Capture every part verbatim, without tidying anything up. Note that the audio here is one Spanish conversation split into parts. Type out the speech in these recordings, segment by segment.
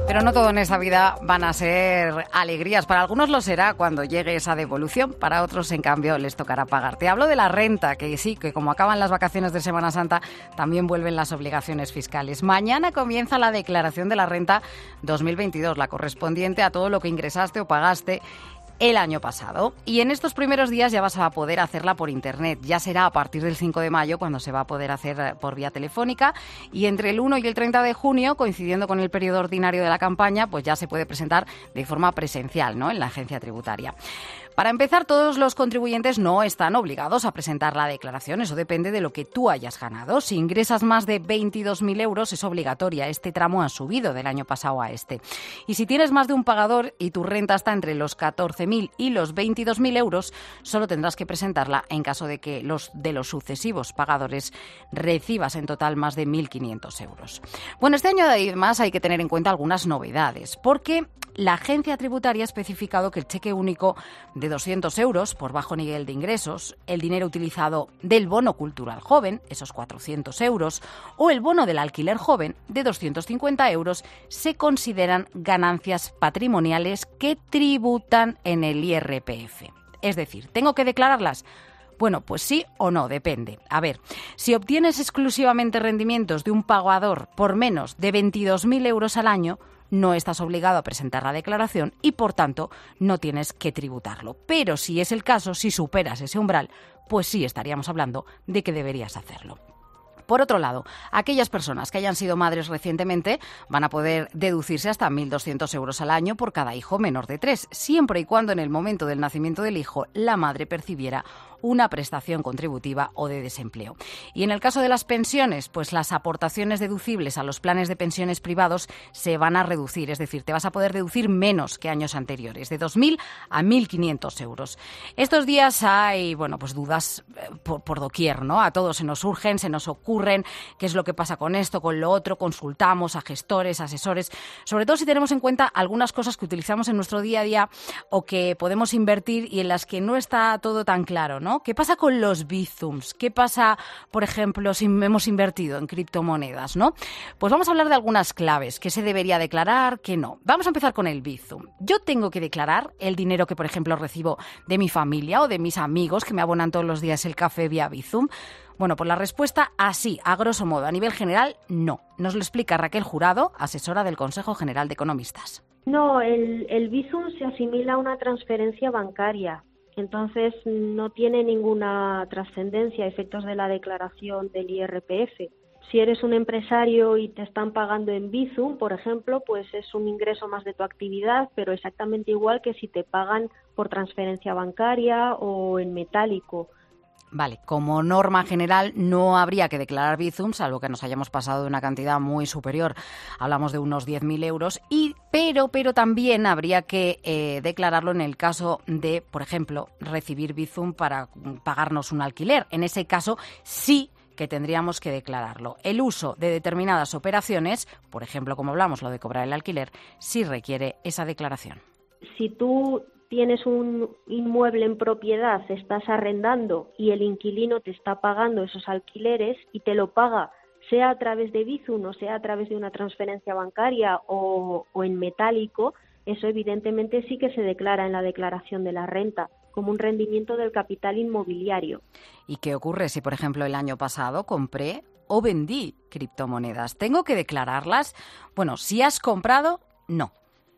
Pero no todo en esta vida van a ser alegrías. Para algunos lo será cuando llegue esa devolución, para otros, en cambio, les tocará pagar. Te hablo de la renta, que sí, que como acaban las vacaciones de Semana Santa, también vuelven las obligaciones fiscales. Mañana comienza la declaración de la renta dos mil veintidós, la correspondiente a todo lo que ingresaste o pagaste el año pasado. Y en estos primeros días ya vas a poder hacerla por internet. Ya será a partir del cinco de mayo cuando se va a poder hacer por vía telefónica, y entre el uno y el treinta de junio, coincidiendo con el periodo ordinario de la campaña, pues ya se puede presentar de forma presencial, ¿no?, en la agencia tributaria. Para empezar, todos los contribuyentes no están obligados a presentar la declaración. Eso depende de lo que tú hayas ganado. Si ingresas más de veintidós mil euros, es obligatoria. Este tramo ha subido del año pasado a este. Y si tienes más de un pagador y tu renta está entre los catorce mil y los veintidós mil euros, solo tendrás que presentarla en caso de que los de los sucesivos pagadores recibas en total más de mil quinientos euros. Bueno, este año además hay que tener en cuenta algunas novedades, porque la agencia tributaria ha especificado que el cheque único de doscientos euros por bajo nivel de ingresos, el dinero utilizado del bono cultural joven, esos cuatrocientos euros, o el bono del alquiler joven de doscientos cincuenta euros, se consideran ganancias patrimoniales que tributan en el I R P F. Es decir, ¿tengo que declararlas? Bueno, pues sí o no, depende. A ver, si obtienes exclusivamente rendimientos de un pagador por menos de veintidós mil euros al año, no estás obligado a presentar la declaración y, por tanto, no tienes que tributarlo. Pero si es el caso, si superas ese umbral, pues sí estaríamos hablando de que deberías hacerlo. Por otro lado, aquellas personas que hayan sido madres recientemente van a poder deducirse hasta mil doscientos euros al año por cada hijo menor de tres, siempre y cuando en el momento del nacimiento del hijo la madre percibiera una prestación contributiva o de desempleo. Y en el caso de las pensiones, pues las aportaciones deducibles a los planes de pensiones privados se van a reducir, es decir, te vas a poder deducir menos que años anteriores, de dos mil a mil quinientos euros. Estos días hay, bueno, pues dudas por, por doquier, ¿no? A todos se nos surgen, se nos ocurren qué es lo que pasa con esto, con lo otro, consultamos a gestores, asesores, sobre todo si tenemos en cuenta algunas cosas que utilizamos en nuestro día a día o que podemos invertir y en las que no está todo tan claro, ¿no? ¿Qué pasa con los Bizums? ¿Qué pasa, por ejemplo, si hemos invertido en criptomonedas, ¿no? Pues vamos a hablar de algunas claves, qué se debería declarar, qué no. Vamos a empezar con el Bizum. ¿Yo tengo que declarar el dinero que, por ejemplo, recibo de mi familia o de mis amigos que me abonan todos los días el café vía Bizum? Bueno, pues la respuesta, así, a grosso modo, a nivel general, no. Nos lo explica Raquel Jurado, asesora del Consejo General de Economistas. No, el, el Bizum se asimila a una transferencia bancaria. Entonces, no tiene ninguna trascendencia a efectos de la declaración del I R P F. Si eres un empresario y te están pagando en Bizum, por ejemplo, pues es un ingreso más de tu actividad, pero exactamente igual que si te pagan por transferencia bancaria o en metálico. Vale, como norma general no habría que declarar Bizum, salvo que nos hayamos pasado de una cantidad muy superior. Hablamos de unos diez mil euros, y, pero, pero también habría que eh, declararlo en el caso de, por ejemplo, recibir Bizum para pagarnos un alquiler. En ese caso sí que tendríamos que declararlo. El uso de determinadas operaciones, por ejemplo, como hablamos, lo de cobrar el alquiler, sí requiere esa declaración. Si tú tienes un inmueble en propiedad, estás arrendando y el inquilino te está pagando esos alquileres y te lo paga, sea a través de Bizum o sea a través de una transferencia bancaria o, o en metálico, eso evidentemente sí que se declara en la declaración de la renta como un rendimiento del capital inmobiliario. ¿Y qué ocurre si, por ejemplo, el año pasado compré o vendí criptomonedas? ¿Tengo que declararlas? Bueno, si has comprado, no.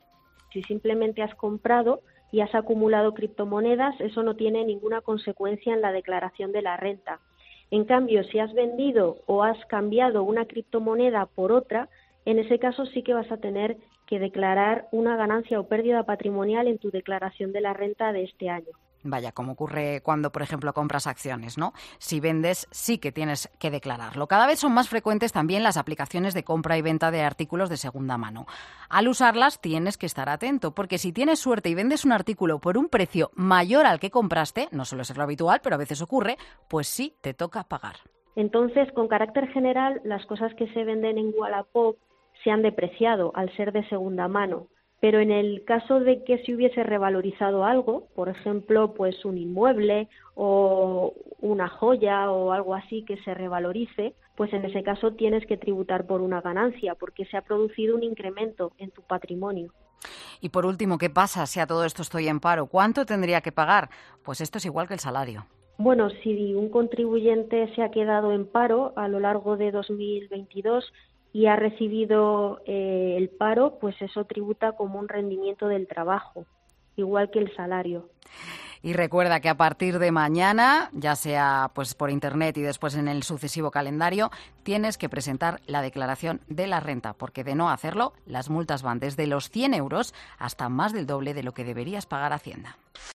Si simplemente has comprado y has acumulado criptomonedas, eso no tiene ninguna consecuencia en la declaración de la renta. En cambio, si has vendido o has cambiado una criptomoneda por otra, en ese caso sí que vas a tener que declarar una ganancia o pérdida patrimonial en tu declaración de la renta de este año. Vaya, como ocurre cuando, por ejemplo, compras acciones, ¿no? Si vendes, sí que tienes que declararlo. Cada vez son más frecuentes también las aplicaciones de compra y venta de artículos de segunda mano. Al usarlas tienes que estar atento, porque si tienes suerte y vendes un artículo por un precio mayor al que compraste, no suele ser lo habitual, pero a veces ocurre, pues sí te toca pagar. Entonces, con carácter general, las cosas que se venden en Wallapop se han depreciado al ser de segunda mano. Pero en el caso de que se hubiese revalorizado algo, por ejemplo, pues un inmueble o una joya o algo así que se revalorice, pues en ese caso tienes que tributar por una ganancia porque se ha producido un incremento en tu patrimonio. Y por último, ¿qué pasa si a todo esto estoy en paro? ¿Cuánto tendría que pagar? Pues esto es igual que el salario. Bueno, si un contribuyente se ha quedado en paro a lo largo de dos mil veintidós y ha recibido eh, el paro, pues eso tributa como un rendimiento del trabajo, igual que el salario. Y recuerda que a partir de mañana, ya sea pues por internet y después en el sucesivo calendario, tienes que presentar la declaración de la renta, porque de no hacerlo, las multas van desde los cien euros hasta más del doble de lo que deberías pagar a Hacienda.